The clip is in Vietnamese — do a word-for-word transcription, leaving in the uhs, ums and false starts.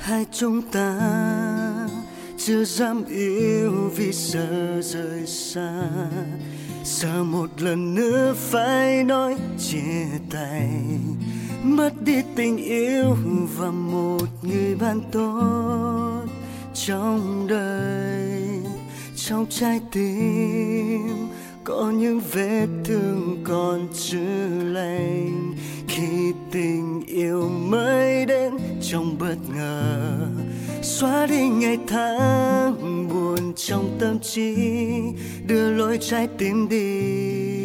hai chúng ta chưa dám yêu vì sợ rời xa, sợ một lần nữa phải nói chia tay, mất đi tình yêu và một người bạn tốt trong đời. Trong trái tim có những vết thương còn chưa lành, khi tình yêu mới đến trong bất ngờ, xóa đi ngày tháng buồn trong tâm trí, đưa lối trái tim đi.